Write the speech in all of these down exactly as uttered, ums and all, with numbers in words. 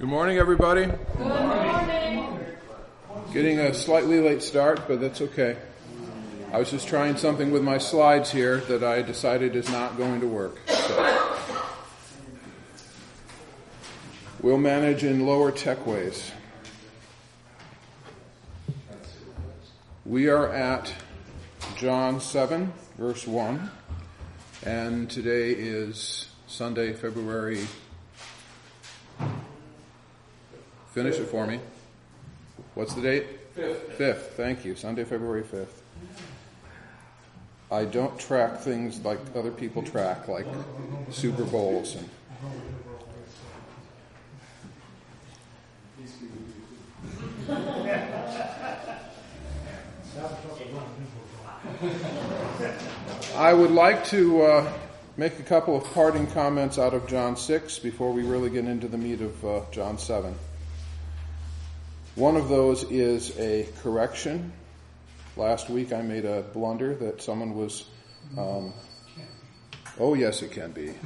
Good morning, everybody. Good morning. Getting a slightly late start, but that's okay. I was just trying something with my slides here that I decided is not going to work. So we'll manage in lower tech ways. We are at John seven, verse one, and today is Sunday, February... Finish it for me. What's the date? Fifth. Fifth. Thank you. Sunday, February fifth. I don't track things like other people track, like Super Bowls. And I would like to uh, make a couple of parting comments out of John six before we really get into the meat of uh, John seven. One of those is a correction. Last week I made a blunder that someone was, um, oh yes it can be.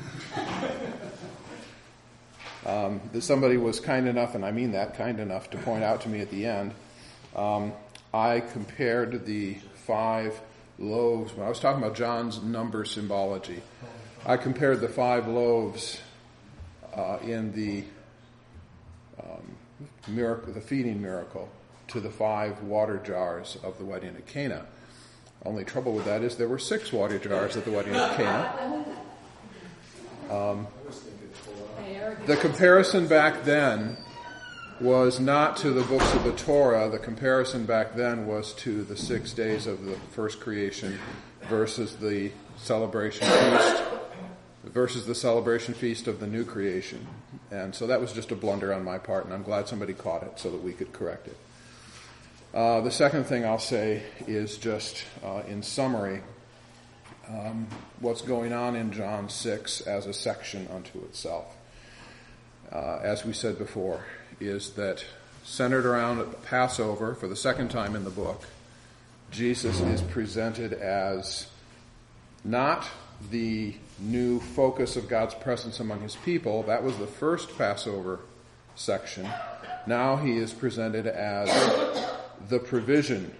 um, that somebody was kind enough, and I mean that, kind enough to point out to me at the end. Um, I compared the five loaves, when I was talking about John's number symbology, I compared the five loaves uh, in the um, miracle, the feeding miracle, to the five water jars of the wedding at Cana. Only trouble with that is there were six water jars at the wedding at Cana. Um, the comparison back then was not to the books of the Torah. The comparison back then was to the six days of the first creation versus the celebration feast, versus the celebration feast of the new creation. And so that was just a blunder on my part, and I'm glad somebody caught it so that we could correct it. Uh, the second thing I'll say is just uh, in summary, um, what's going on in John six as a section unto itself. Uh, as we said before, is that centered around Passover for the second time in the book, Jesus is presented as not the new focus of God's presence among his people. That was the first Passover section. Now he is presented as the provision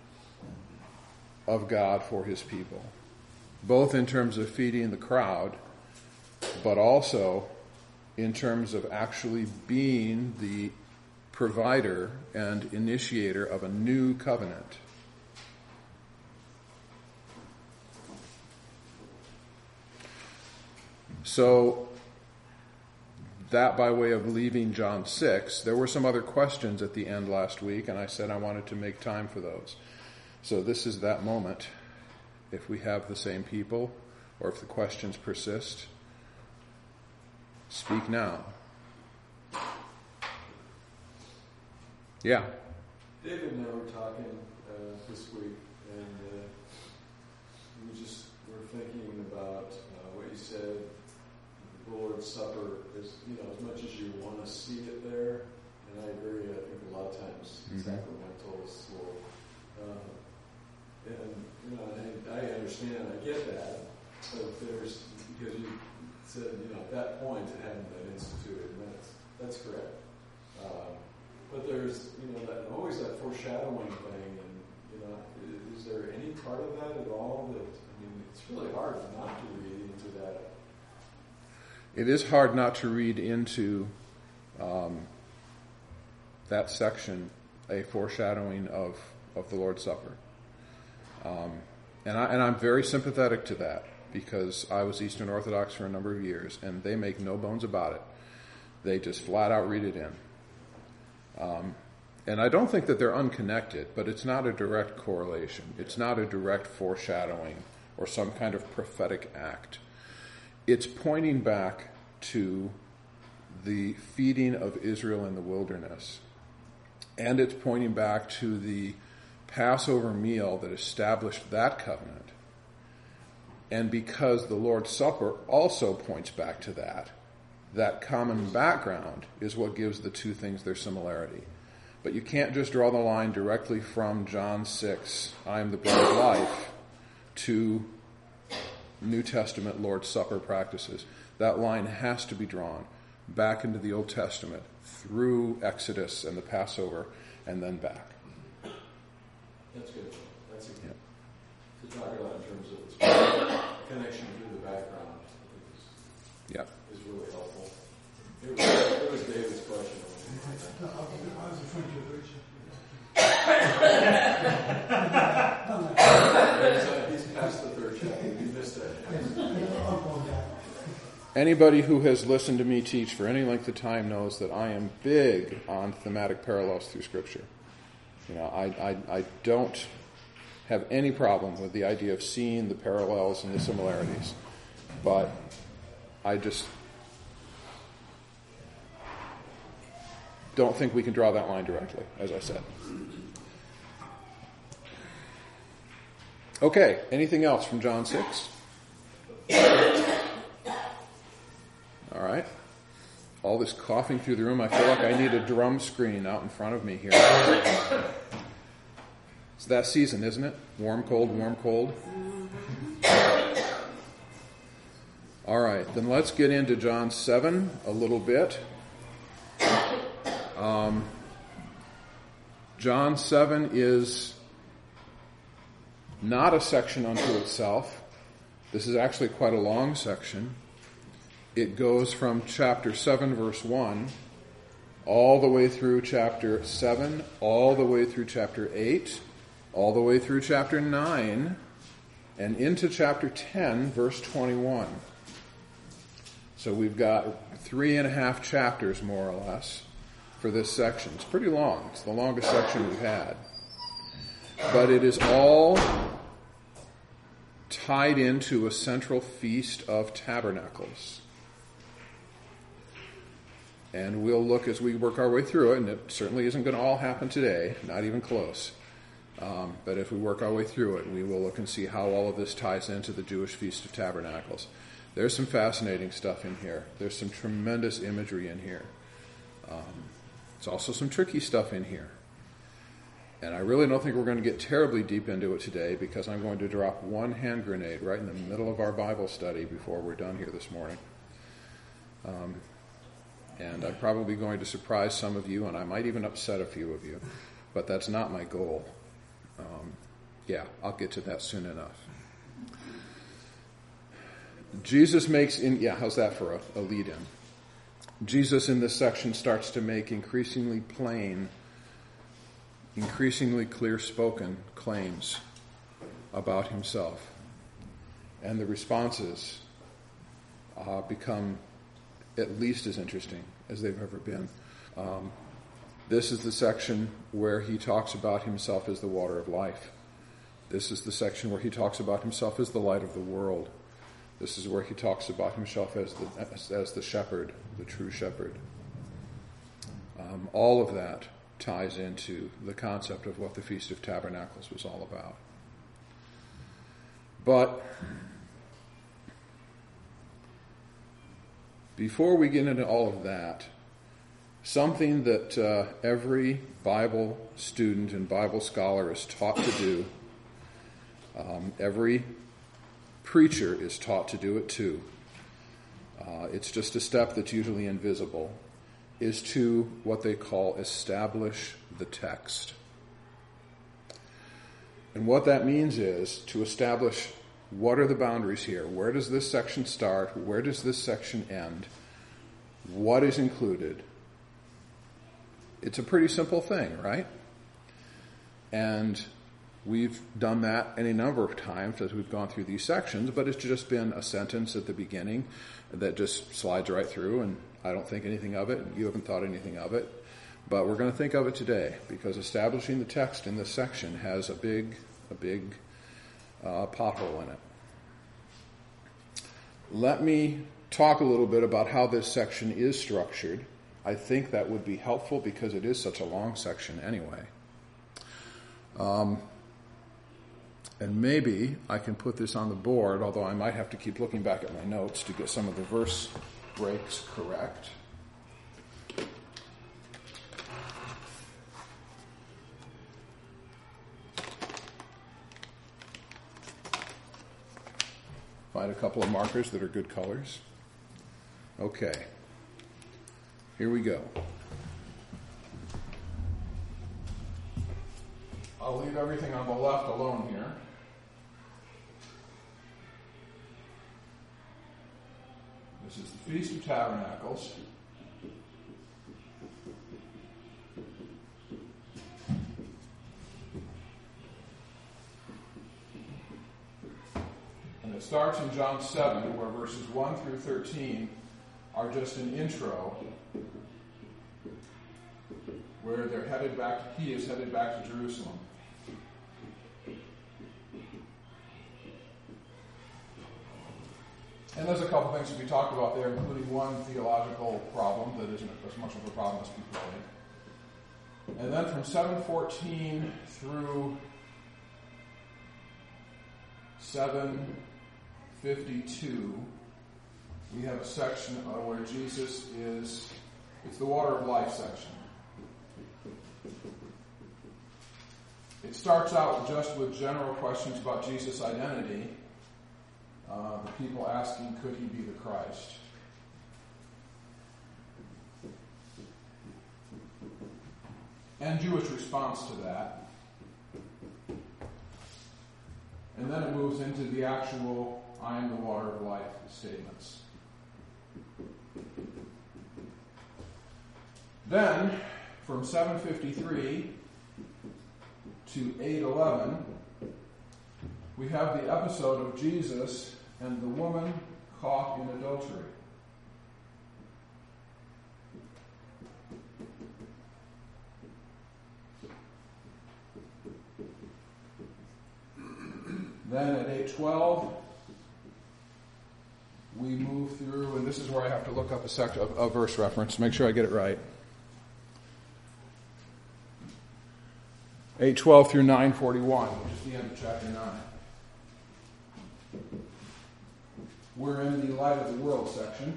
of God for his people, both in terms of feeding the crowd, but also in terms of actually being the provider and initiator of a new covenant. So, that by way of leaving John six, there were some other questions at the end last week, and I said I wanted to make time for those. So this is that moment. If we have the same people, or if the questions persist, speak now. Yeah. David and I were talking uh, this week, and uh, we just were thinking about uh, what you said. The Lord's Supper is, you know, as much as you want to see it there, and I agree, I think a lot of times mm-hmm. sacramentals will, uh, and, you know, I, I understand, I get that, but there's, because you said, you know, at that point it hadn't been instituted, and that's, that's correct. Uh, but there's, you know, that always that foreshadowing thing, and, you know, is, is there any part of that at all that, I mean, it's really hard not to read into that. It is hard not to read into um, that section a foreshadowing of, of the Lord's Supper. Um, and, I, and I'm very sympathetic to that because I was Eastern Orthodox for a number of years, and they make no bones about it. They just flat out read it in. Um, and I don't think that they're unconnected, but it's not a direct correlation. It's not a direct foreshadowing or some kind of prophetic act. It's pointing back to the feeding of Israel in the wilderness. And it's pointing back to the Passover meal that established that covenant. And because the Lord's Supper also points back to that, that common background is what gives the two things their similarity. But you can't just draw the line directly from John six, I am the bread of life, to New Testament Lord's Supper practices. That line has to be drawn back into the Old Testament, through Exodus and the Passover, and then back. That's good. That's a good. Yeah. To talk about in terms of its connection through the background is, Yeah. is really helpful. It was, it was David's question. He's past the third chapter. You missed that. Anybody who has listened to me teach for any length of time knows that I am big on thematic parallels through Scripture. You know, I, I, I don't have any problem with the idea of seeing the parallels and the similarities, but I just don't think we can draw that line directly, as I said. Okay, anything else from John six? All right. All this coughing through the room, I feel like I need a drum screen out in front of me here. It's that season, isn't it? Warm, cold, warm, cold. All right, then let's get into John seven a little bit. Um, John seven is not a section unto itself. This is actually quite a long section. It goes from chapter seven, verse one, all the way through chapter seven, all the way through chapter eight, all the way through chapter nine, and into chapter ten, verse twenty-one. So we've got three and a half chapters, more or less, for this section. It's pretty long. It's the longest section we've had. But it is all tied into a central feast of tabernacles. And we'll look as we work our way through it, and it certainly isn't going to all happen today, not even close. Um, but if we work our way through it, we will look and see how all of this ties into the Jewish Feast of Tabernacles. There's some fascinating stuff in here. There's some tremendous imagery in here. Um, there's also some tricky stuff in here. And I really don't think we're going to get terribly deep into it today, because I'm going to drop one hand grenade right in the middle of our Bible study before we're done here this morning. Um, and I'm probably going to surprise some of you, and I might even upset a few of you, but that's not my goal. Um, yeah, I'll get to that soon enough. Jesus makes, in, yeah, how's that for a, a lead-in? Jesus in this section starts to make increasingly plain, increasingly clear-spoken claims about himself. And the responses uh, become at least as interesting as they've ever been. Um, this is the section where he talks about himself as the water of life. This is the section where he talks about himself as the light of the world. This is where he talks about himself as the, as, as the shepherd, the true shepherd. Um, all of that ties into the concept of what the Feast of Tabernacles was all about. But before we get into all of that, something that uh, every Bible student and Bible scholar is taught to do, um, every preacher is taught to do it too. Uh, it's just a step that's usually invisible, is to what they call establish the text. And what that means is to establish what are the boundaries here. Where does this section start? Where does this section end? What is included? It's a pretty simple thing, right? And we've done that any number of times as we've gone through these sections, but it's just been a sentence at the beginning that just slides right through, and I don't think anything of it, and you haven't thought anything of it. But we're going to think of it today, because establishing the text in this section has a big, a big uh, pothole in it. Let me talk a little bit about how this section is structured. I think that would be helpful because it is such a long section anyway. Um, and maybe I can put this on the board, although I might have to keep looking back at my notes to get some of the verse breaks correct. Find a couple of markers that are good colors. Okay. Here we go. I'll leave everything on the left alone here. This is the Feast of Tabernacles. And it starts in John seven, where verses one through thirteen are just an intro, where they're headed back, he is headed back to Jerusalem. And there's a couple things to be talked about there, including one theological problem that isn't as much of a problem as people think. And then from seven fourteen through seven fifty-two, we have a section uh, where Jesus is, it's the water of life section. It starts out just with general questions about Jesus' identity. Uh, the people asking, could he be the Christ? And Jewish response to that. And then it moves into the actual, I am the water of life statements. Then, from seven fifty-three to eight eleven, we have the episode of Jesus and the woman caught in adultery. Then at eight twelve, we move through, and this is where I have to look up a, sect, a, a verse reference to make sure I get it right. eight twelve through nine forty-one, which is the end of chapter nine. We're in the light of the world section.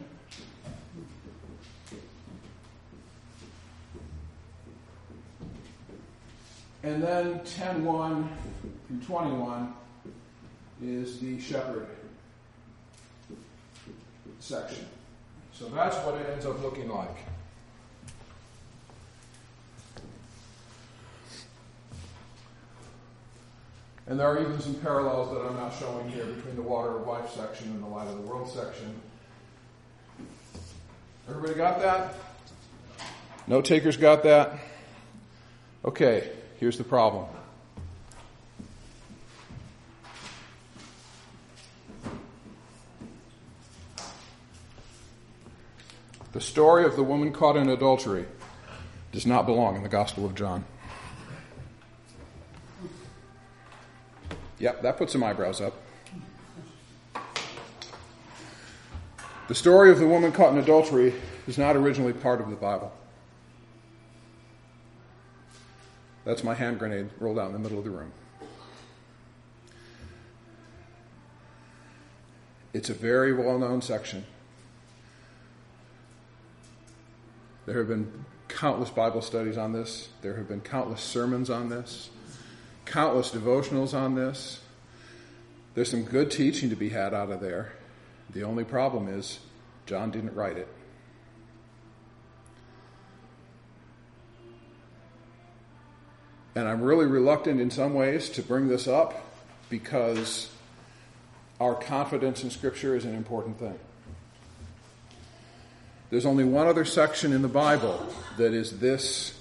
And then ten one through twenty-one is the shepherd section. So that's what it ends up looking like. And there are even some parallels that I'm not showing here between the water of life section and the light of the world section. Everybody got that? Note takers got that? Okay, here's the problem. The story of the woman caught in adultery does not belong in the Gospel of John. Yep, that puts some eyebrows up. The story of the woman caught in adultery is not originally part of the Bible. That's my hand grenade rolled out in the middle of the room. It's a very well-known section. There have been countless Bible studies on this. There have been countless sermons on this. Countless devotionals on this. There's some good teaching to be had out of there. The only problem is John didn't write it. And I'm really reluctant in some ways to bring this up because our confidence in Scripture is an important thing. There's only one other section in the Bible that is this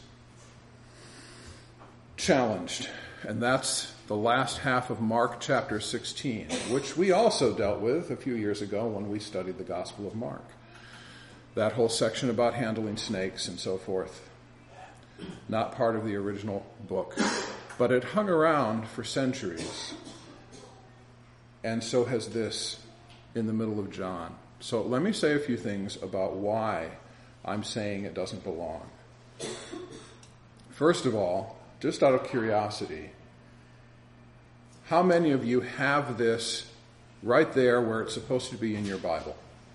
challenged, and that's the last half of Mark chapter sixteen, which we also dealt with a few years ago when we studied the Gospel of Mark. That whole section about handling snakes and so forth. Not part of the original book, but it hung around for centuries. And so has this in the middle of John. So let me say a few things about why I'm saying it doesn't belong. First of all, just out of curiosity, how many of you have this right there where it's supposed to be in your Bible?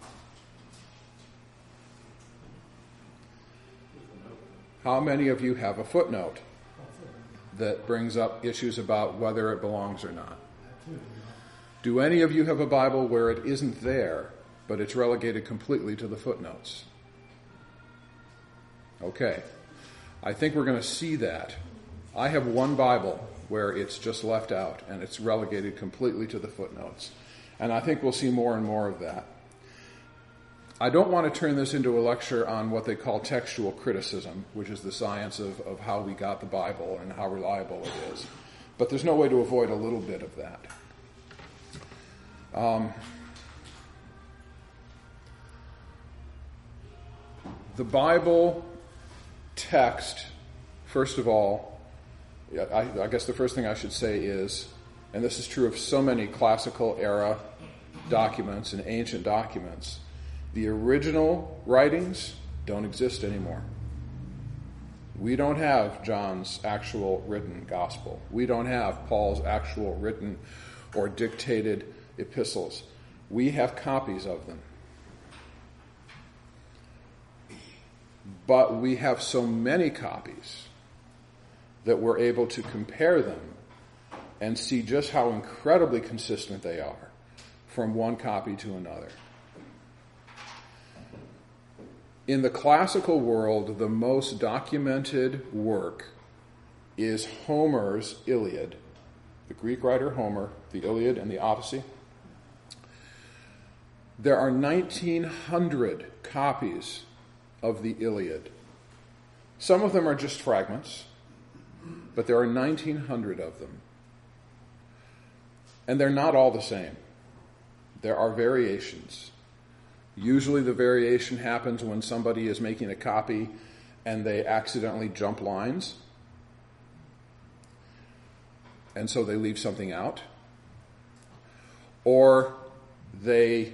How many of you have a footnote that brings up issues about whether it belongs or not? Do any of you have a Bible where it isn't there, but it's relegated completely to the footnotes? Okay. I think we're going to see that. I have one Bible where it's just left out and it's relegated completely to the footnotes. And I think we'll see more and more of that. I don't want to turn this into a lecture on what they call textual criticism, which is the science of, of how we got the Bible and how reliable it is. But there's no way to avoid a little bit of that. Um, the Bible text, first of all, I, I guess the first thing I should say is, and this is true of so many classical era documents and ancient documents, the original writings don't exist anymore. We don't have John's actual written gospel. We don't have Paul's actual written or dictated epistles. We have copies of them. But we have so many copies that we're able to compare them and see just how incredibly consistent they are from one copy to another. In the classical world, the most documented work is Homer's Iliad, the Greek writer Homer, the Iliad and the Odyssey. There are nineteen hundred copies of the Iliad. Some of them are just fragments, but there are nineteen hundred of them. And they're not all the same. There are variations. Usually the variation happens when somebody is making a copy and they accidentally jump lines. And so they leave something out. Or they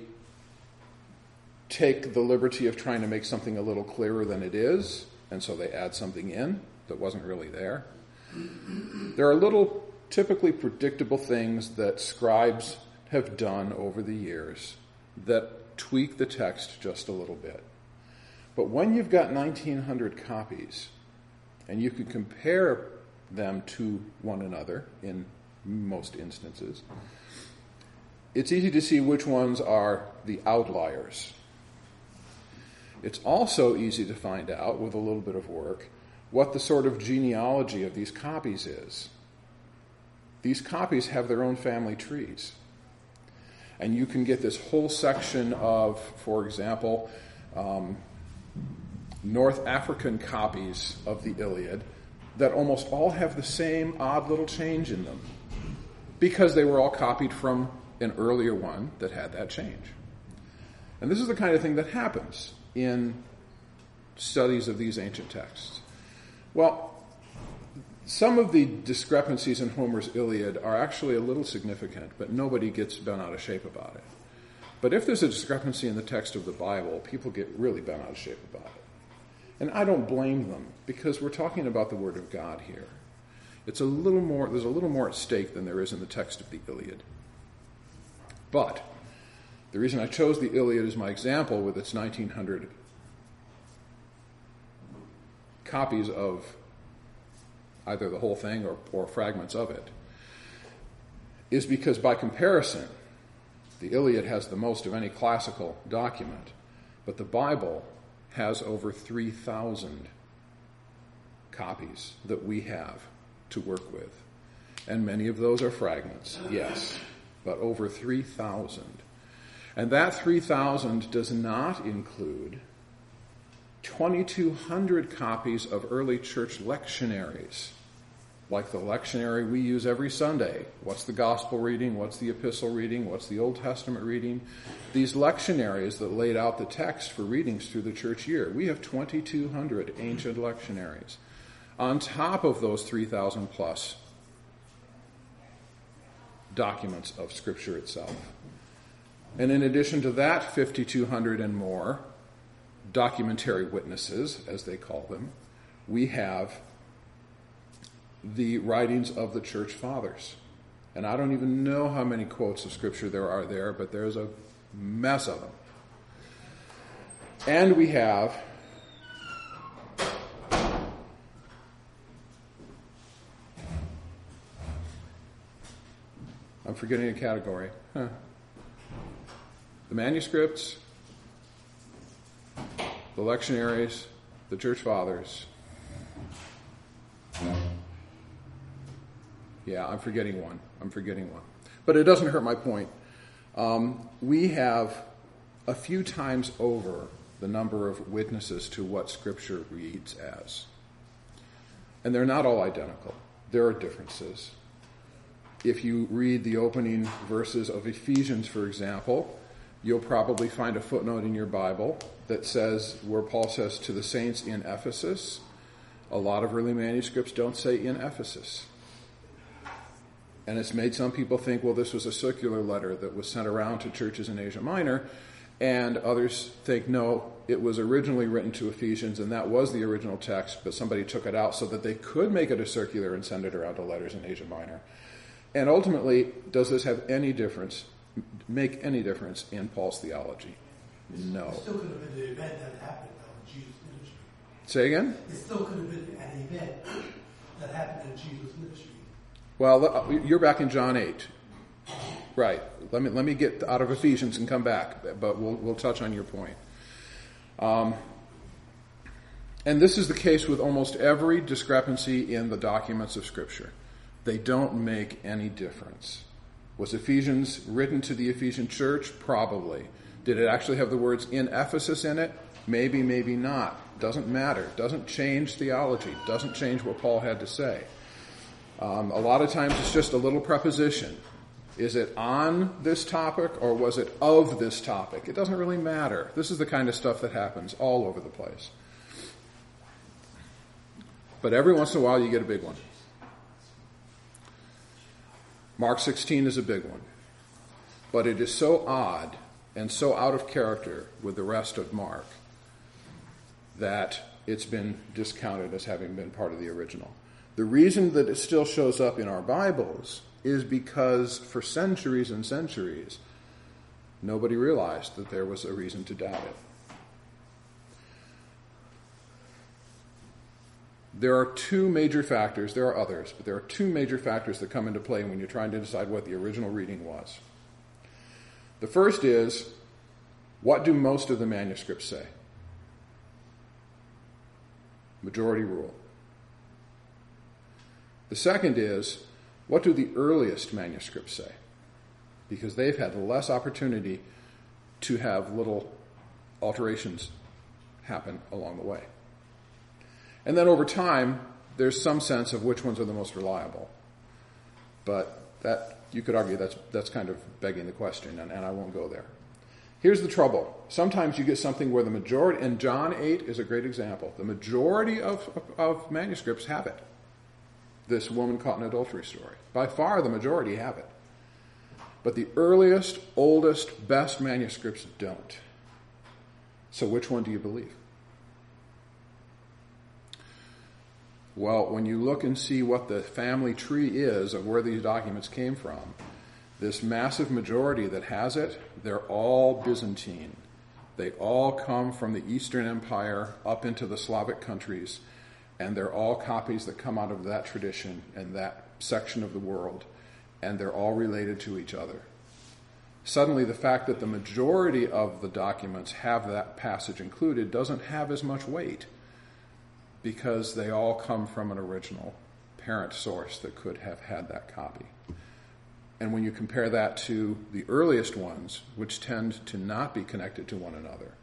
take the liberty of trying to make something a little clearer than it is, and so they add something in that wasn't really there. There are little, typically predictable things that scribes have done over the years that tweak the text just a little bit. But when you've got nineteen hundred copies, and you can compare them to one another in most instances, it's easy to see which ones are the outliers. It's also easy to find out, with a little bit of work, what the sort of genealogy of these copies is. These copies have their own family trees. And you can get this whole section of, for example, um, North African copies of the Iliad that almost all have the same odd little change in them because they were all copied from an earlier one that had that change. And this is the kind of thing that happens in studies of these ancient texts. Well, some of the discrepancies in Homer's Iliad are actually a little significant, but nobody gets bent out of shape about it. But if there's a discrepancy in the text of the Bible, people get really bent out of shape about it. And I don't blame them, because we're talking about the Word of God here. It's a little more, there's a little more at stake than there is in the text of the Iliad. But the reason I chose the Iliad as my example, with its nineteen hundred copies of either the whole thing or, or fragments of it, is because by comparison, the Iliad has the most of any classical document, but the Bible has over three thousand copies that we have to work with. And many of those are fragments, yes, but over three thousand. And that three thousand does not include twenty-two hundred copies of early church lectionaries, like the lectionary we use every Sunday. What's the gospel reading? What's the epistle reading? What's the Old Testament reading? These lectionaries that laid out the text for readings through the church year. We have twenty-two hundred ancient lectionaries, on top of those three thousand plus documents of Scripture itself. And in addition to that, fifty-two hundred and more documentary witnesses, as they call them, we have the writings of the church fathers. And I don't even know how many quotes of Scripture there are there, but there's a mess of them. And we have I'm forgetting a category. Huh. The manuscripts, the lectionaries, the church fathers. Yeah, I'm forgetting one. I'm forgetting one. But it doesn't hurt my point. Um, we have a few times over the number of witnesses to what Scripture reads as. And they're not all identical. There are differences. If you read the opening verses of Ephesians, for example, you'll probably find a footnote in your Bible that says, where Paul says to the saints in Ephesus. A lot of early manuscripts don't say in Ephesus. And it's made some people think, well, this was a circular letter that was sent around to churches in Asia Minor. And others think, no, it was originally written to Ephesians, and that was the original text, but somebody took it out so that they could make it a circular and send it around to letters in Asia Minor. And ultimately, does this have any difference, make any difference in Paul's theology? No. It still could have been the event that happened though, in Jesus' ministry. Say again? It still could have been an event that happened in Jesus' ministry. Well, you're back in John eight. Right. Let me let me get out of Ephesians and come back, but we'll we'll touch on your point. Um, and this is the case with almost every discrepancy in the documents of Scripture. They don't make any difference. Was Ephesians written to the Ephesian church? Probably. Did it actually have the words in Ephesus in it? Maybe, maybe not. Doesn't matter. Doesn't change theology. Doesn't change what Paul had to say. Um, a lot of times it's just a little preposition. Is it on this topic or was it of this topic? It doesn't really matter. This is the kind of stuff that happens all over the place. But every once in a while you get a big one. Mark sixteen is a big one. But it is so odd and so out of character with the rest of Mark that it's been discounted as having been part of the original. The reason that it still shows up in our Bibles is because for centuries and centuries, nobody realized that there was a reason to doubt it. There are two major factors. There are others, but there are two major factors that come into play when you're trying to decide what the original reading was. The first is, what do most of the manuscripts say? Majority rule. The second is, what do the earliest manuscripts say? Because they've had less opportunity to have little alterations happen along the way. And then over time, there's some sense of which ones are the most reliable. But that, you could argue that's that's kind of begging the question, and, and I won't go there. Here's the trouble. Sometimes you get something where the majority, and John eight is a great example, the majority of, of, of manuscripts have it. This woman caught in adultery story. By far the majority have it. But the earliest, oldest, best manuscripts don't. So which one do you believe? Well, when you look and see what the family tree is of where these documents came from, this massive majority that has it, they're all Byzantine. They all come from the Eastern Empire up into the Slavic countries, and they're all copies that come out of that tradition and that section of the world, and they're all related to each other. Suddenly, the fact that the majority of the documents have that passage included doesn't have as much weight, because they all come from an original parent source that could have had that copy. And when you compare that to the earliest ones, which tend to not be connected to one another,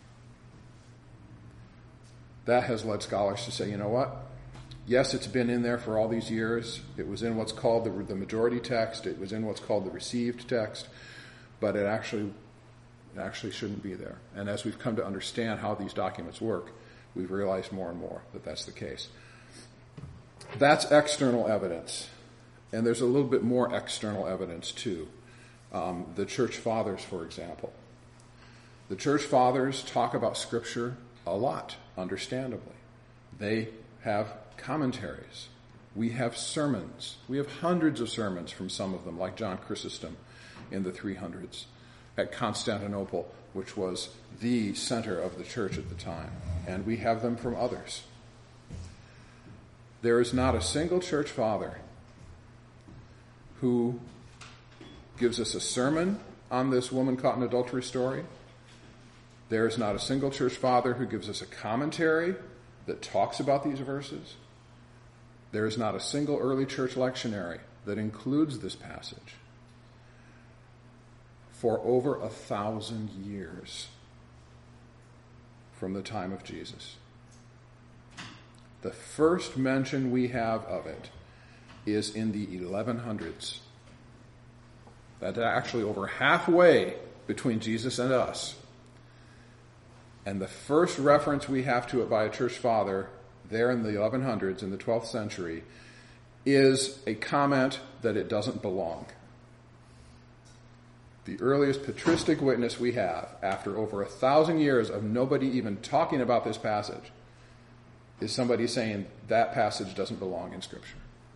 that has led scholars to say, you know what? Yes, it's been in there for all these years. It was in what's called the, the majority text. It was in what's called the received text. But it actually, it actually shouldn't be there. And as we've come to understand how these documents work, we've realized more and more that that's the case. That's external evidence. And there's a little bit more external evidence, too. Um, the church fathers, for example. The church fathers talk about Scripture a lot, understandably. They have commentaries. We have sermons. We have hundreds of sermons from some of them, like John Chrysostom in the three hundreds at Constantinople, which was the center of the church at the time. And we have them from others. There is not a single church father who gives us a sermon on this woman caught in adultery story. There is not a single church father who gives us a commentary that talks about these verses, there is not a single early church lectionary that includes this passage for over a thousand years from the time of Jesus. The first mention we have of it is in the eleven hundreds. That's actually over halfway between Jesus and us. And the first reference we have to it by a church father there in the eleven hundreds, in the twelfth century, is a comment that it doesn't belong. The earliest patristic witness we have, after over a thousand years of nobody even talking about this passage, is somebody saying that passage doesn't belong in Scripture.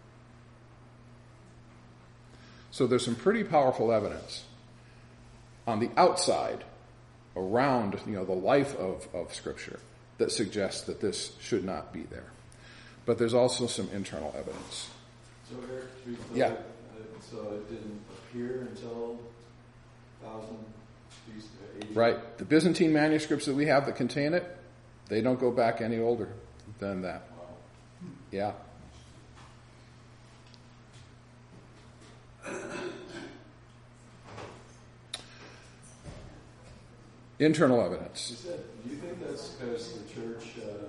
So there's some pretty powerful evidence on the outside, around, you know, the life of, of Scripture, that suggests that this should not be there. But there's also some internal evidence. So Eric, to be clear, Yeah. uh, so it didn't appear until thousand A D? Right. The Byzantine manuscripts that we have that contain it, they don't go back any older than that. Wow. Yeah. Internal evidence. Is that, do you think that's because the church, uh,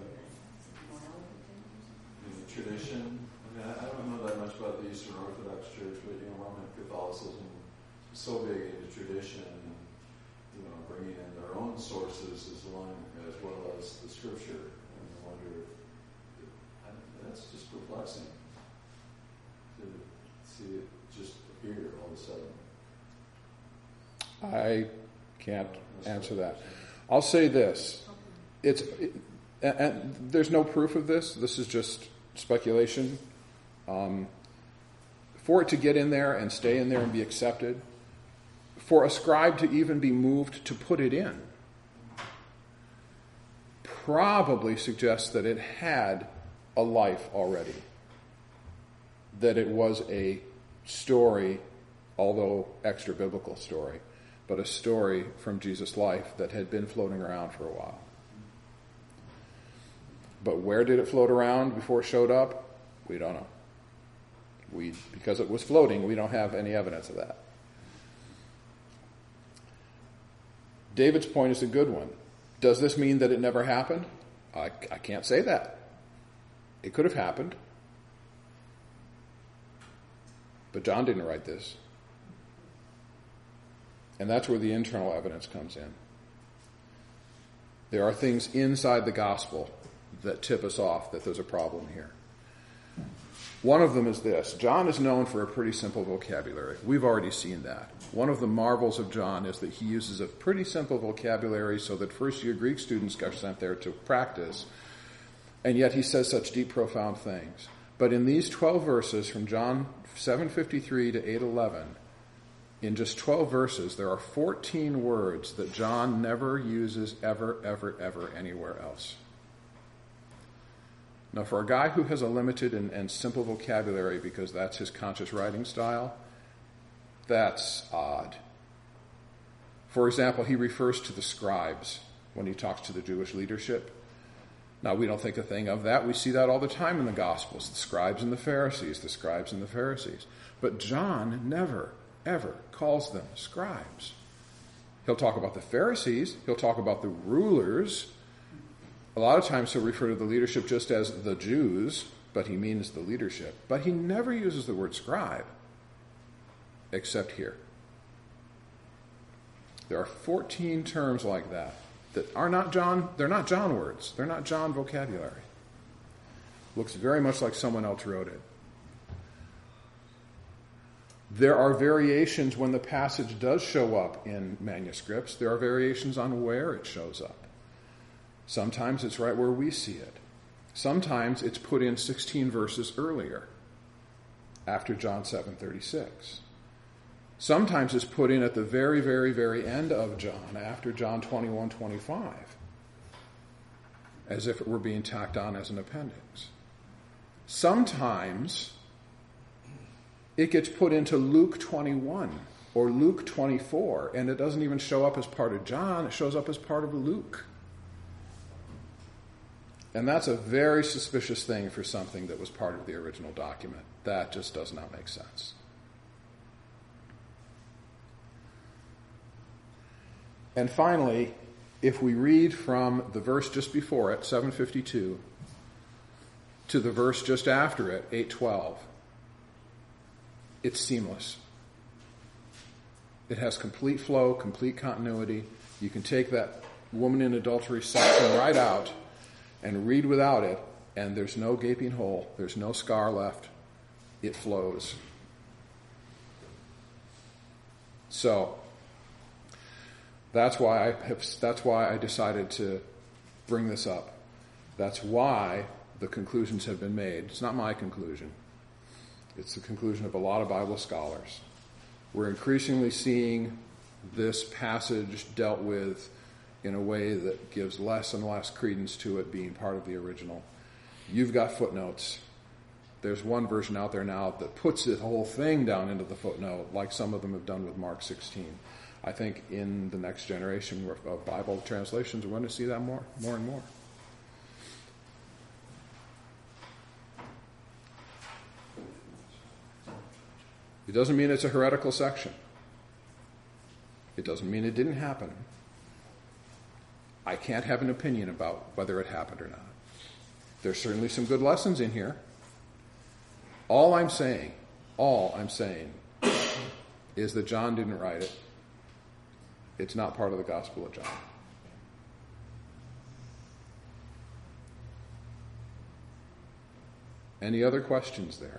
in the tradition, I mean, I, I don't know that much about the Eastern Orthodox Church, but, you know, Roman Catholicism is so big into tradition and, you know, bringing in their own sources as long as well as the Scripture. And I wonder, if, I, that's just perplexing to see it just appear all of a sudden. I can't answer that. I'll say this. It's it, and, and there's no proof of this. This is just speculation. Um, for it to get in there and stay in there and be accepted, for a scribe to even be moved to put it in, probably suggests that it had a life already. That it was a story, although extra-biblical story, but a story from Jesus' life that had been floating around for a while. But where did it float around before it showed up? We don't know. We, because it was floating, we don't have any evidence of that. David's point is a good one. Does this mean that it never happened? I, I can't say that. It could have happened. But John didn't write this. And that's where the internal evidence comes in. There are things inside the gospel that tip us off that there's a problem here. One of them is this. John is known for a pretty simple vocabulary. We've already seen that. One of the marvels of John is that he uses a pretty simple vocabulary so that first-year Greek students are sent there to practice, and yet he says such deep, profound things. But in these twelve verses from John seven fifty-three to eight eleven, in just twelve verses, there are fourteen words that John never uses ever, ever, ever anywhere else. Now, for a guy who has a limited and, and simple vocabulary because that's his conscious writing style, that's odd. For example, he refers to the scribes when he talks to the Jewish leadership. Now, we don't think a thing of that. We see that all the time in the Gospels, the scribes and the Pharisees, the scribes and the Pharisees. But John never, ever calls them scribes. He'll talk about the Pharisees. He'll talk about the rulers. A lot of times he'll refer to the leadership just as the Jews, but he means the leadership. But he never uses the word scribe, except here. There are fourteen terms like that that are not John, they're not John words. They're not John vocabulary. Looks very much like someone else wrote it. There are variations when the passage does show up in manuscripts. There are variations on where it shows up. Sometimes it's right where we see it. Sometimes it's put in sixteen verses earlier, after John seven thirty-six. Sometimes it's put in at the very, very, very end of John, after John twenty-one twenty-five, as if it were being tacked on as an appendix. Sometimes it gets put into Luke twenty-one or Luke twenty-four, and it doesn't even show up as part of John, it shows up as part of Luke. And that's a very suspicious thing for something that was part of the original document. That just does not make sense. And finally, if we read from the verse just before it, seven fifty-two, to the verse just after it, eight twelve, it's seamless. It has complete flow, complete continuity. You can take that woman in adultery section right out and read without it, and there's no gaping hole, there's no scar left. It flows. So that's why I have, that's why I decided to bring this up. That's why the conclusions have been made. It's not my conclusion. It's the conclusion of a lot of Bible scholars. We're increasingly seeing this passage dealt with in a way that gives less and less credence to it being part of the original. You've got footnotes. There's one version out there now that puts the whole thing down into the footnote, like some of them have done with Mark sixteen. I think in the next generation of Bible translations, we're going to see that more, more and more. It doesn't mean it's a heretical section. It doesn't mean it didn't happen. I can't have an opinion about whether it happened or not. There's certainly some good lessons in here. All I'm saying, all I'm saying is that John didn't write it. It's not part of the Gospel of John. Any other questions there?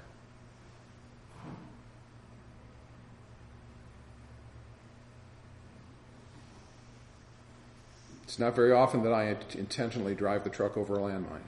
It's not very often that I intentionally drive the truck over a landmine.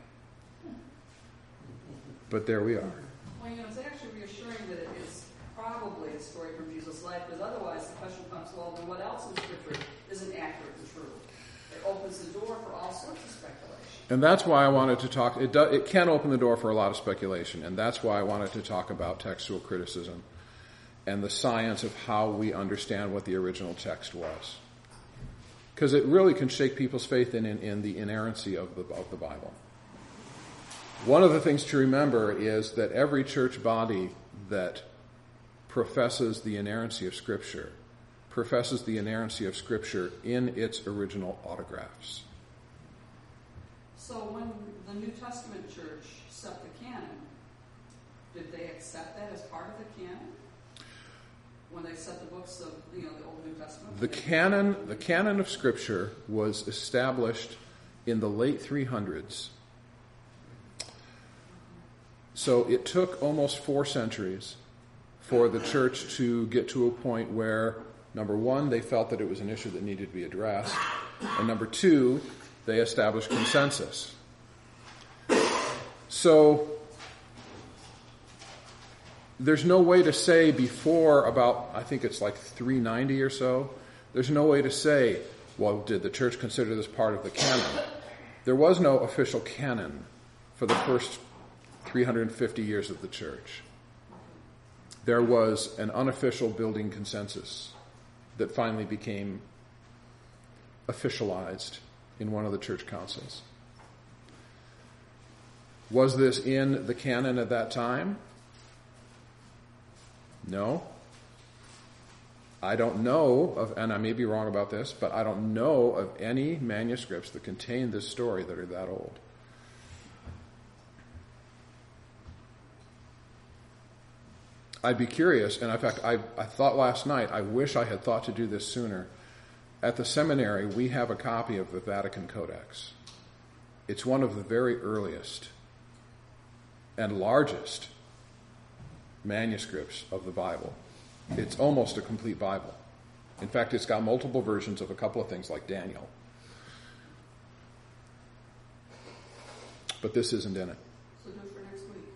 But there we are. Well, you know, it's actually reassuring that it is probably a story from Jesus' life, because otherwise the question comes, well, then what else in Scripture isn't accurate and true? It opens the door for all sorts of speculation. And that's why I wanted to talk, it, do, it can open the door for a lot of speculation, and that's why I wanted to talk about textual criticism and the science of how we understand what the original text was. Because it really can shake people's faith in, in, in the inerrancy of the, of the Bible. One of the things to remember is that every church body that professes the inerrancy of Scripture professes the inerrancy of Scripture in its original autographs. So when the New Testament church set the canon, did they accept that as part of the canon? When they set the books of, you know, the Old New Testament? The canon, the canon of Scripture was established in the late three hundreds. So it took almost four centuries for the church to get to a point where, number one, they felt that it was an issue that needed to be addressed, and number two, they established consensus. So there's no way to say before about, I think it's like three ninety or so, there's no way to say, well, did the church consider this part of the canon? There was no official canon for the first three hundred fifty years of the church. There was an unofficial building consensus that finally became officialized in one of the church councils. Was this in the canon at that time? No. I don't know of, and I may be wrong about this, but I don't know of any manuscripts that contain this story that are that old. I'd be curious, and in fact, I, I thought last night, I wish I had thought to do this sooner. At the seminary, we have a copy of the Vatican Codex. It's one of the very earliest and largest manuscripts of the Bible. It's almost a complete Bible. In fact, it's got multiple versions of a couple of things like Daniel. But this isn't in it. So do it for next week.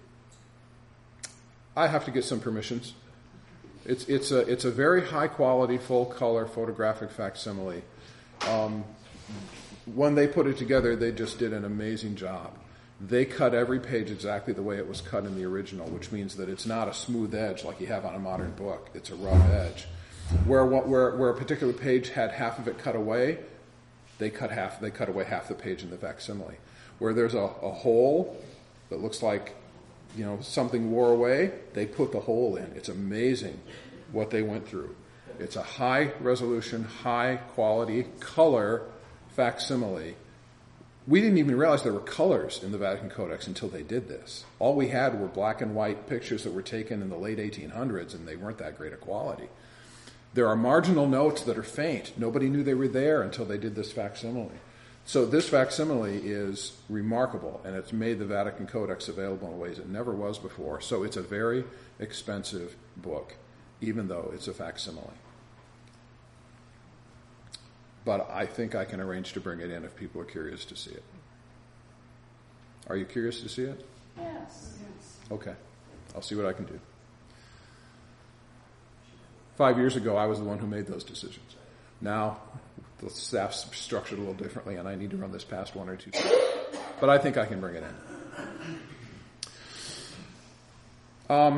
I have to get some permissions. It's it's a it's a very high quality, full color photographic facsimile. Um, when they put it together, they just did an amazing job. They cut every page exactly the way it was cut in the original, which means that it's not a smooth edge like you have on a modern book. It's a rough edge. Where where where a particular page had half of it cut away, they cut half. They cut away half the page in the facsimile. where there's a, a hole that looks like, you know, something wore away, they put the hole in. It's amazing what they went through. It's a high resolution, high quality color facsimile. We didn't even realize there were colors in the Vatican Codex until they did this. All we had were black and white pictures that were taken in the late eighteen hundreds, and they weren't that great a quality. There are marginal notes that are faint. Nobody knew they were there until they did this facsimile. So this facsimile is remarkable, and it's made the Vatican Codex available in ways it never was before. So it's a very expensive book, even though it's a facsimile. But I think I can arrange to bring it in if people are curious to see it. Are you curious to see it? Yes. Yes. Okay. I'll see what I can do. Five years ago, I was the one who made those decisions. Now, the staff's structured a little differently, and I need to run this past one or two. But I think I can bring it in. Um,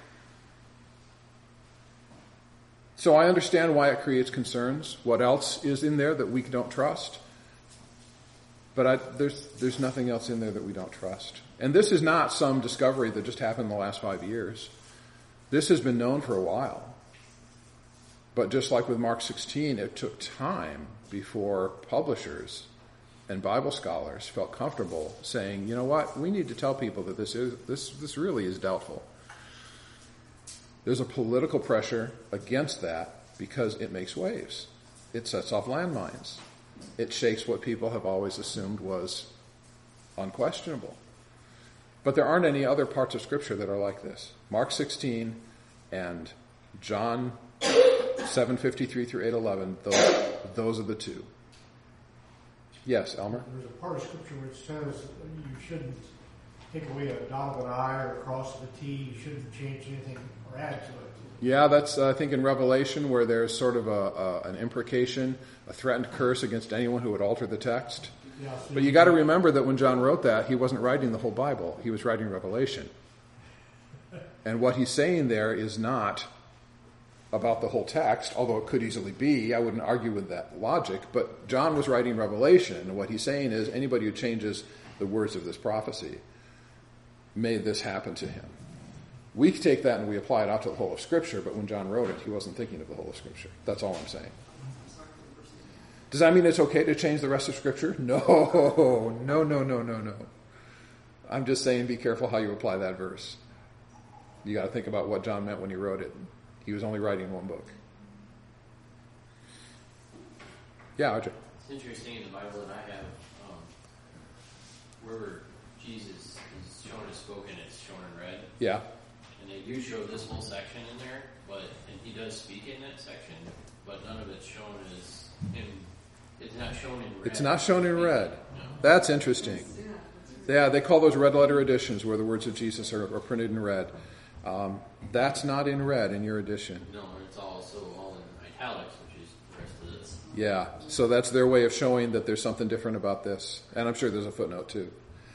so I understand why it creates concerns. What else is in there that we don't trust? But I, there's there's nothing else in there that we don't trust. And this is not some discovery that just happened in the last five years. This has been known for a while. But just like with Mark sixteen, it took time before publishers and Bible scholars felt comfortable saying, you know what, we need to tell people that this is this this really is doubtful. There's a political pressure against that because it makes waves. It sets off landmines. It shakes what people have always assumed was unquestionable. But there aren't any other parts of Scripture that are like this. Mark sixteen and John seven fifty-three through eight eleven, those, those are the two. Yes, Elmer? There's a part of Scripture which says you shouldn't take away a dot of an I or a cross of a T. You shouldn't change anything or add to it. Yeah, that's, uh, I think, in Revelation, where there's sort of a, a an imprecation, a threatened curse against anyone who would alter the text. Yeah, so But you got to remember that when John wrote that, he wasn't writing the whole Bible. He was writing Revelation. And what he's saying there is not about the whole text, although it could easily be. I wouldn't argue with that logic. But John was writing Revelation, and what he's saying is anybody who changes the words of this prophecy, may this happen to him. We take that and we apply it out to the whole of Scripture, but when John wrote it, he wasn't thinking of the whole of Scripture. That's all I'm saying. Does that mean it's okay to change the rest of Scripture? No, no, no, no, no, no. I'm just saying be careful how you apply that verse. You got to think about what John meant when he wrote it. He was only writing one book. Yeah, Audrey. It's interesting in the Bible that I have, um, where Jesus is shown as spoken, it's shown in red. Yeah. And they do show this whole section in there, but and he does speak in that section, but none of it's shown as him. It's not shown in red. It's not shown in red. No. That's interesting. Yeah, they call those red letter editions where the words of Jesus are, are printed in red. Um, that's not in red in your edition. No, it's also all in italics, which is the rest of this. Yeah, so that's their way of showing that there's something different about this. And I'm sure there's a footnote too.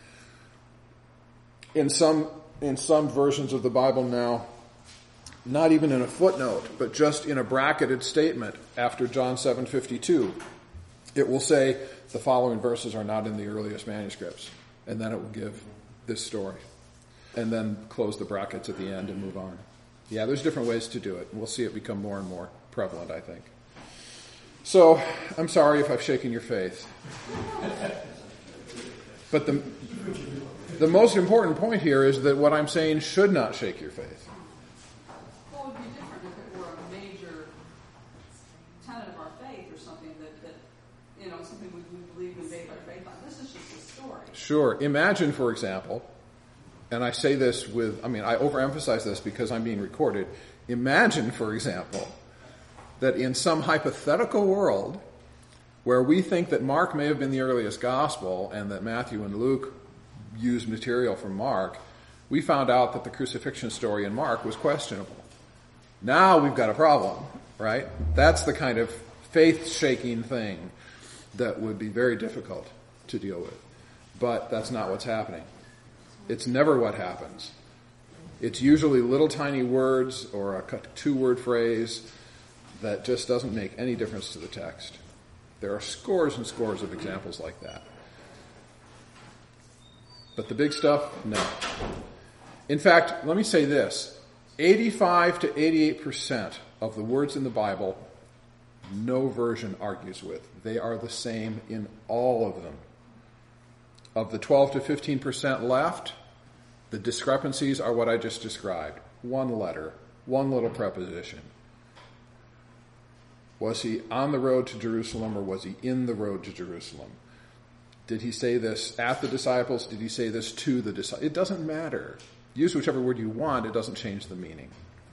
In some in some versions of the Bible now, not even in a footnote, but just in a bracketed statement after John seven fifty-two, it will say the following verses are not in the earliest manuscripts. And then it will give this story. And then close the brackets at the end and move on. Yeah, there's different ways to do it. We'll see it become more and more prevalent, I think. So, I'm sorry if I've shaken your faith. But the, the most important point here is that what I'm saying should not shake your faith. Well, it would be different if it were a major tenet of our faith or something that, that you know, something we, we believe in base our faith on. This is just a story. Sure. Imagine, for example, and I say this with, I mean, I overemphasize this because I'm being recorded. Imagine, for example, that in some hypothetical world where we think that Mark may have been the earliest gospel and that Matthew and Luke used material from Mark, we found out that the crucifixion story in Mark was questionable. Now we've got a problem, right? That's the kind of faith-shaking thing that would be very difficult to deal with. But that's not what's happening. It's never what happens. It's usually little tiny words or a two-word phrase that just doesn't make any difference to the text. There are scores and scores of examples like that. But the big stuff, no. In fact, let me say this. eighty-five to eighty-eight percent of the words in the Bible, no version argues with. They are the same in all of them. Of the twelve to fifteen percent left, the discrepancies are what I just described. One letter, one little preposition. Was he on the road to Jerusalem or was he in the road to Jerusalem? Did he say this at the disciples? Did he say this to the disciples? It doesn't matter. Use whichever word you want. It doesn't change the meaning.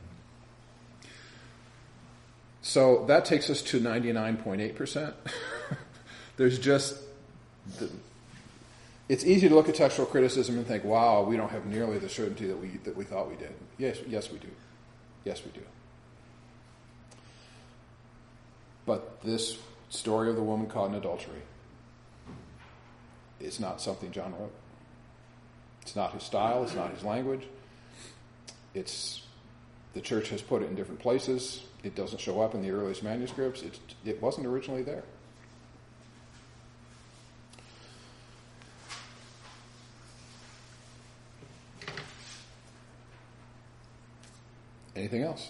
So that takes us to ninety-nine point eight percent. There's just... The, it's easy to look at textual criticism and think, wow, we don't have nearly the certainty that we that we thought we did. Yes, yes we do. Yes, we do. But this story of the woman caught in adultery is not something John wrote. It's not his style. It's not his language. It's the church has put it in different places. It doesn't show up in the earliest manuscripts. It, it wasn't originally there. Anything else?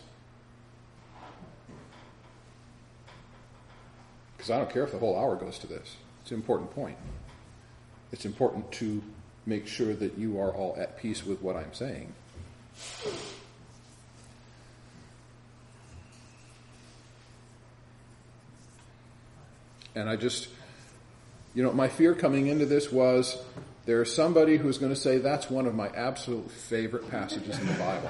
Because I don't care if the whole hour goes to this. It's an important point. It's important to make sure that you are all at peace with what I'm saying. And I just, you know, my fear coming into this was there's somebody who's going to say that's one of my absolute favorite passages in the Bible.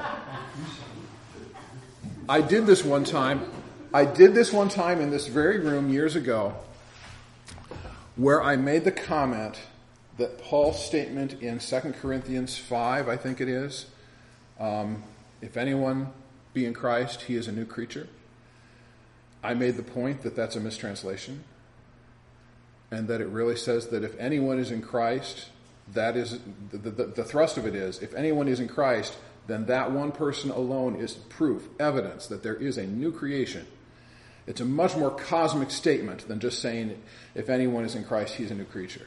I did this one time. I did this one time in this very room years ago where I made the comment that Paul's statement in Second Corinthians five, I think it is, um, if anyone be in Christ, he is a new creature. I made the point that that's a mistranslation and that it really says that if anyone is in Christ, that is, the, the, the thrust of it is, if anyone is in Christ, then that one person alone is proof, evidence that there is a new creation. It's a much more cosmic statement than just saying, if anyone is in Christ, he's a new creature.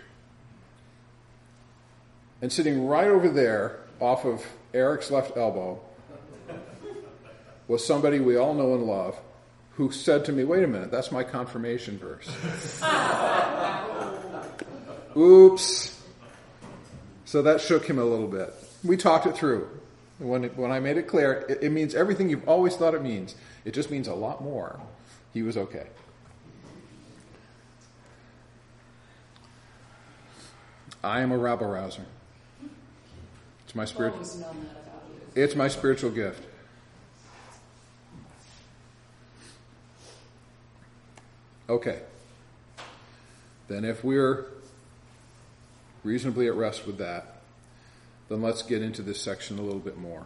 And sitting right over there, off of Eric's left elbow, was somebody we all know and love, who said to me, wait a minute, that's my confirmation verse. Oops. So that shook him a little bit. We talked it through. When it, when I made it clear, it, it means everything you've always thought it means. It just means a lot more. He was okay. I am a rabble-rouser. It's my spirit. Always known that about you. It's my spiritual gift. Okay. Then if we're reasonably at rest with that, then let's get into this section a little bit more.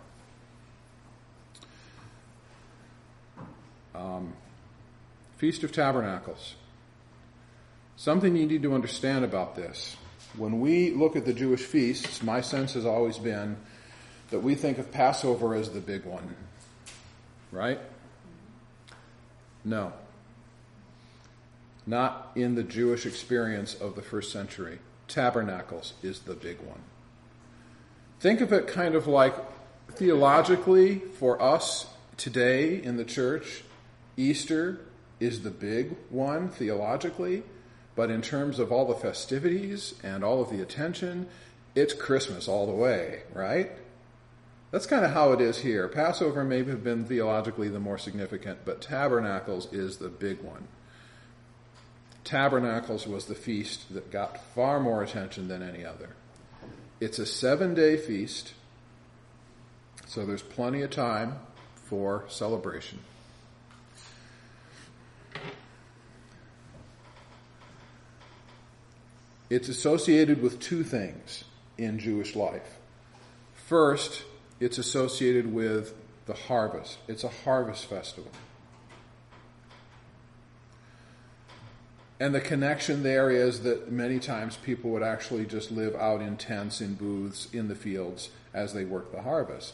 Um, Feast of Tabernacles. Something you need to understand about this. When we look at the Jewish feasts, my sense has always been that we think of Passover as the big one. Right? No. Not in the Jewish experience of the first century. Tabernacles is the big one. Think of it kind of like theologically for us today in the church, Easter is the big one theologically, but in terms of all the festivities and all of the attention, it's Christmas all the way, right? That's kind of how it is here. Passover may have been theologically the more significant, but Tabernacles is the big one. Tabernacles was the feast that got far more attention than any other. It's a seven-day feast, so there's plenty of time for celebration. It's associated with two things in Jewish life. First, it's associated with the harvest. It's a harvest festival. And the connection there is that many times people would actually just live out in tents, in booths, in the fields as they work the harvest.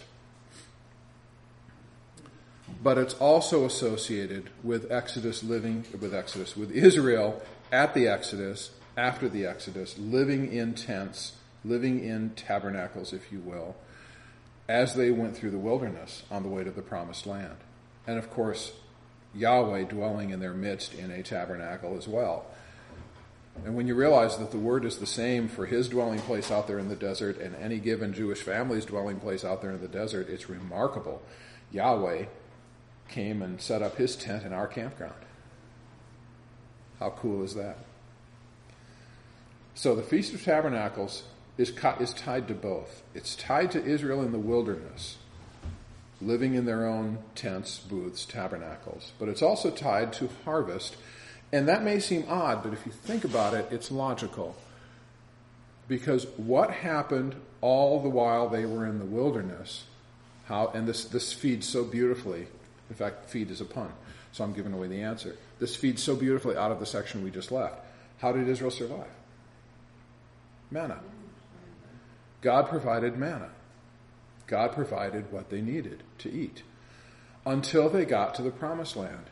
But it's also associated with Exodus living, with Exodus, with Israel at the Exodus, after the Exodus, living in tents, living in tabernacles, if you will, as they went through the wilderness on the way to the promised land. And of course, Yahweh dwelling in their midst in a tabernacle as well. And when you realize that the word is the same for his dwelling place out there in the desert and any given Jewish family's dwelling place out there in the desert, it's remarkable. Yahweh came and set up his tent in our campground. How cool is that? So the Feast of Tabernacles is, is tied to both. It's tied to Israel in the wilderness, living in their own tents, booths, tabernacles. But it's also tied to harvest. And that may seem odd, but if you think about it, it's logical. Because what happened all the while they were in the wilderness, how, and this, this feeds so beautifully, in fact, feed is a pun, so I'm giving away the answer. This feeds so beautifully out of the section we just left. How did Israel survive? Manna. God provided manna. God provided what they needed to eat until they got to the promised land.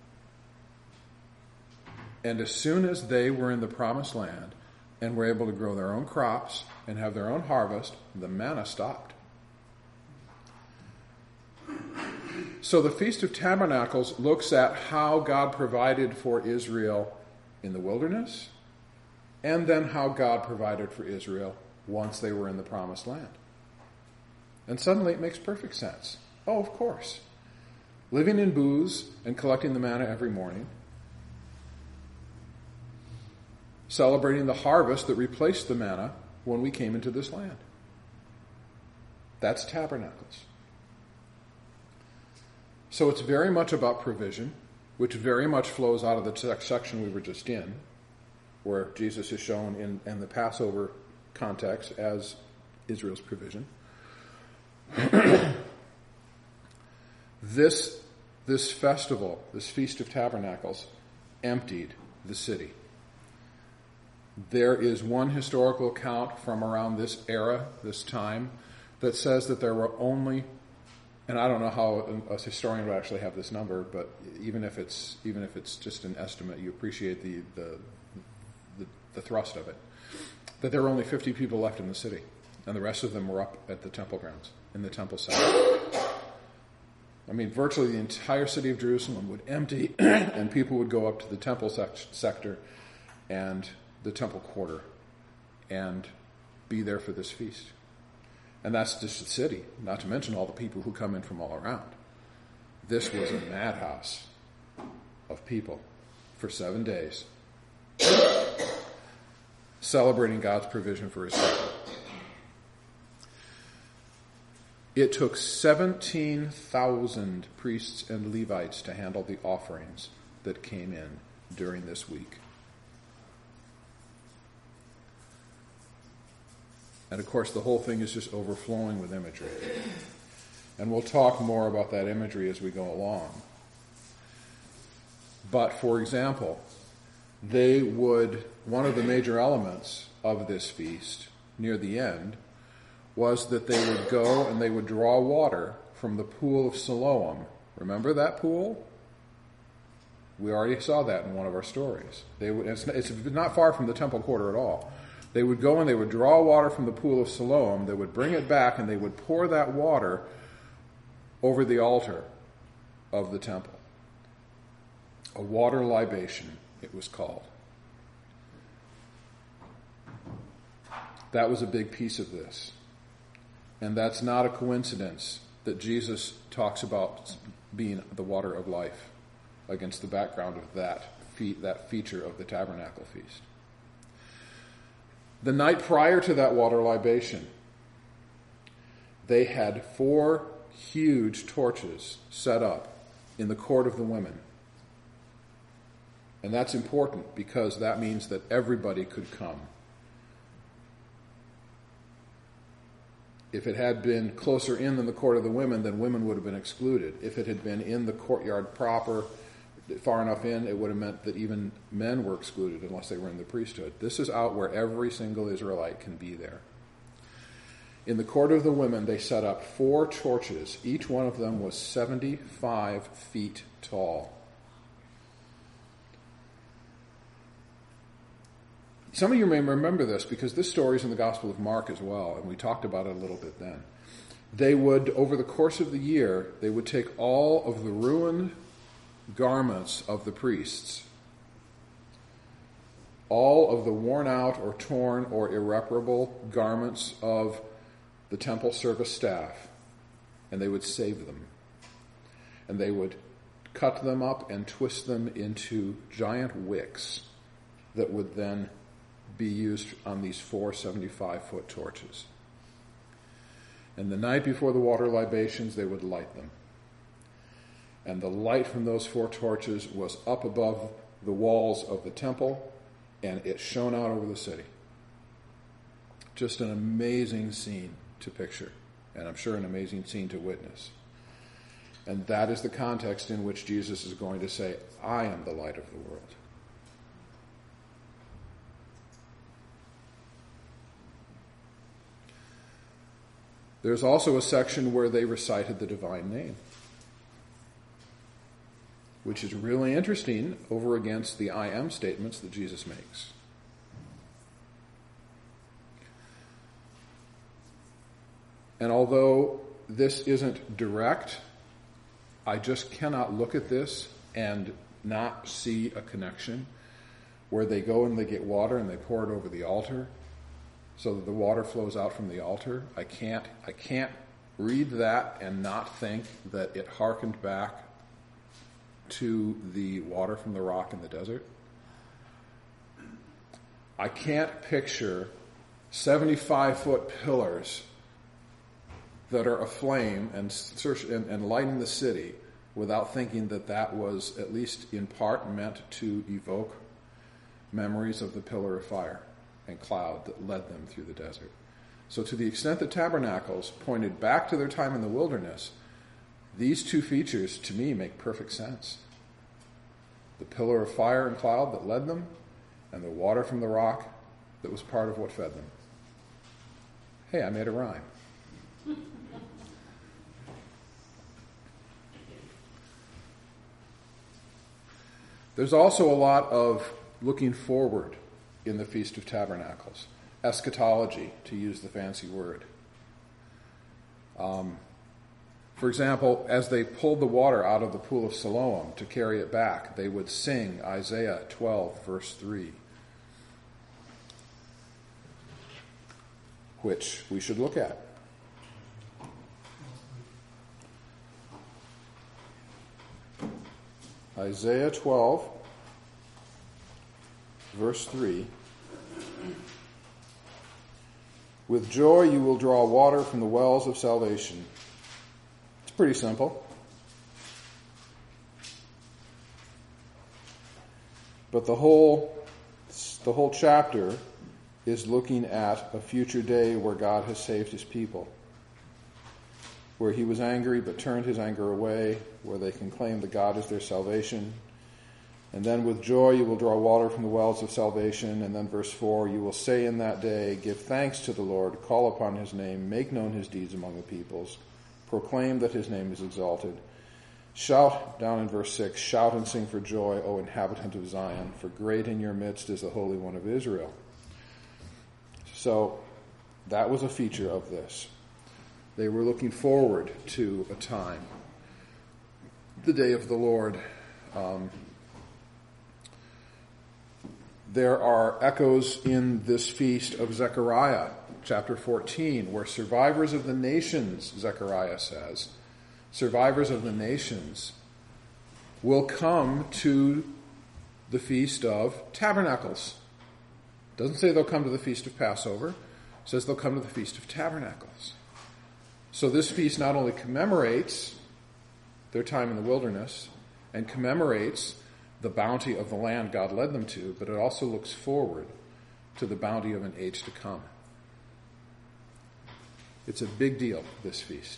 And as soon as they were in the promised land and were able to grow their own crops and have their own harvest, the manna stopped. So the Feast of Tabernacles looks at how God provided for Israel in the wilderness and then how God provided for Israel once they were in the promised land. And suddenly it makes perfect sense. Oh, of course. Living in booths and collecting the manna every morning. Celebrating the harvest that replaced the manna when we came into this land. That's tabernacles. So it's very much about provision, which very much flows out of the section we were just in, where Jesus is shown in, in the Passover context as Israel's provision. this, this festival, this Feast of Tabernacles, emptied the city. There is one historical account from around this era, this time, that says that there were only, and I don't know how a historian would actually have this number, but even if it's even if it's just an estimate, you appreciate the the the, the thrust of it. That there were only fifty people left in the city, and the rest of them were up at the temple grounds, in the temple site. I mean, virtually the entire city of Jerusalem would empty, and people would go up to the temple sec- sector and the temple quarter and be there for this feast. And that's just the city, not to mention all the people who come in from all around. This was a madhouse of people for seven days, celebrating God's provision for his people. It took seventeen thousand priests and Levites to handle the offerings that came in during this week. And of course, the whole thing is just overflowing with imagery. And we'll talk more about that imagery as we go along. But for example, they would, one of the major elements of this feast near the end was that they would go and they would draw water from the pool of Siloam. Remember that pool? We already saw that in one of our stories. They would, it's, it's not far from the temple quarter at all. They would go and they would draw water from the pool of Siloam. They would bring it back and they would pour that water over the altar of the temple. A water libation, it was called. That was a big piece of this. And that's not a coincidence that Jesus talks about being the water of life against the background of that, fe- that feature of the tabernacle feast. The night prior to that water libation, they had four huge torches set up in the court of the women. And that's important because that means that everybody could come. If it had been closer in than the court of the women, then women would have been excluded. If it had been in the courtyard proper, far enough in, it would have meant that even men were excluded unless they were in the priesthood. This is out where every single Israelite can be there. In the court of the women, they set up four torches. Each one of them was seventy-five feet tall. Some of you may remember this because this story is in the Gospel of Mark as well, and we talked about it a little bit then. They would, over the course of the year, they would take all of the ruined garments of the priests, all of the worn out or torn or irreparable garments of the temple service staff, and they would save them. And they would cut them up and twist them into giant wicks that would then be used on these four seventy-five foot torches. And the night before the water libations, they would light them. And the light from those four torches was up above the walls of the temple, and it shone out over the city. Just an amazing scene to picture, and I'm sure an amazing scene to witness. And that is the context in which Jesus is going to say, I am the light of the world. There's also a section where they recited the divine name, which is really interesting over against the I am statements that Jesus makes. And although this isn't direct, I just cannot look at this and not see a connection where they go and they get water and they pour it over the altar so that the water flows out from the altar. I can't, I can't read that and not think that it harkened back to the water from the rock in the desert. I can't picture seventy-five foot pillars that are aflame and, and, and lighting the city without thinking that that was at least in part meant to evoke memories of the pillar of fire and cloud that led them through the desert. So to the extent that tabernacles pointed back to their time in the wilderness, these two features to me make perfect sense. The pillar of fire and cloud that led them, and the water from the rock that was part of what fed them. Hey, I made a rhyme. There's also a lot of looking forward in the Feast of Tabernacles. Eschatology, to use the fancy word. Um, for example, as they pulled the water out of the pool of Siloam to carry it back, they would sing Isaiah twelve, verse three, which we should look at. Isaiah twelve, verse three. With joy you will draw water from the wells of salvation. It's pretty simple. But the whole, the whole chapter is looking at a future day where God has saved his people, where he was angry but turned his anger away, where they can claim that God is their salvation. And then with joy you will draw water from the wells of salvation. And then verse four, you will say in that day, give thanks to the Lord, call upon his name, make known his deeds among the peoples, proclaim that his name is exalted. Shout, down in verse six, shout and sing for joy, O inhabitant of Zion, for great in your midst is the Holy One of Israel. So that was a feature of this. They were looking forward to a time, the day of the Lord. Um, there are echoes in this feast of Zechariah, chapter fourteen, where survivors of the nations, Zechariah says, survivors of the nations will come to the Feast of Tabernacles. Doesn't say they'll come to the Feast of Passover. It says they'll come to the Feast of Tabernacles. So this feast not only commemorates their time in the wilderness and commemorates the bounty of the land God led them to, but it also looks forward to the bounty of an age to come. It's a big deal, this feast.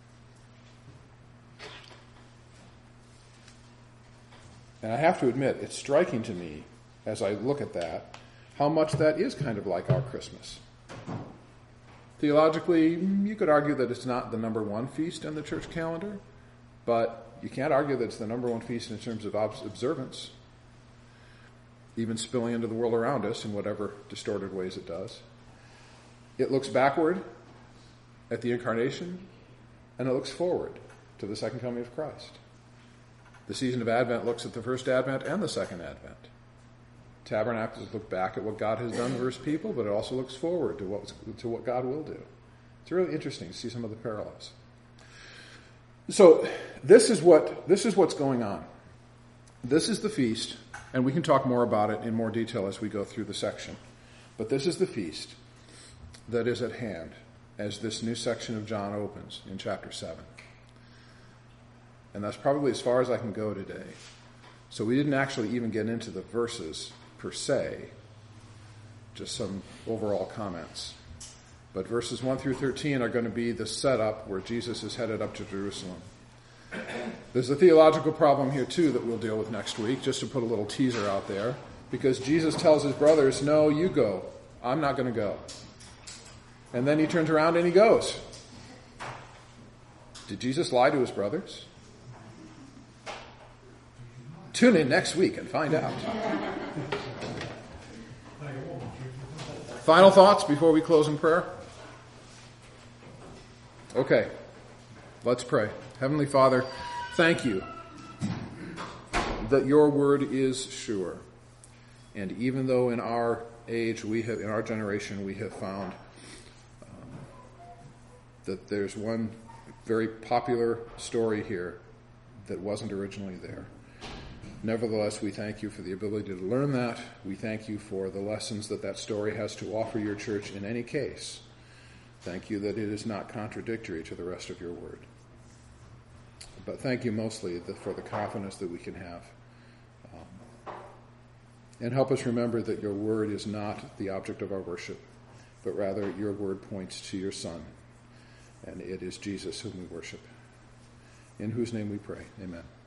And I have to admit, it's striking to me, as I look at that, how much that is kind of like our Christmas. Theologically, you could argue that it's not the number one feast on the church calendar, but you can't argue that it's the number one feast in terms of observance. even spilling into the world around us in whatever distorted ways it does. It looks backward at the incarnation, and it looks forward to the second coming of Christ. The season of Advent looks at the first Advent and the second Advent. Tabernacles look back at what God has done for his people, but it also looks forward to what, to what God will do. It's really interesting to see some of the parallels. So this is what this is what's going on. This is the feast, and we can talk more about it in more detail as we go through the section. But this is the feast that is at hand as this new section of John opens in chapter seven. And that's probably as far as I can go today. So we didn't actually even get into the verses per se, just some overall comments. But verses one through thirteen are going to be the setup where Jesus is headed up to Jerusalem. There's a theological problem here too that we'll deal with next week, just to put a little teaser out there, because Jesus tells his brothers, no, you go. I'm not going to go. And then he turns around and he goes. Did Jesus lie to his brothers? Tune in next week and find out. Final thoughts before we close in prayer? Okay, let's pray. Heavenly Father, thank you that your word is sure. And even though in our age, we have, in our generation, we have found um, that there's one very popular story here that wasn't originally there. Nevertheless, we thank you for the ability to learn that. We thank you for the lessons that that story has to offer your church in any case. Thank you that it is not contradictory to the rest of your word. But thank you mostly for the confidence that we can have. Um, and help us remember that your word is not the object of our worship, but rather your word points to your Son. And it is Jesus whom we worship. In whose name we pray. Amen.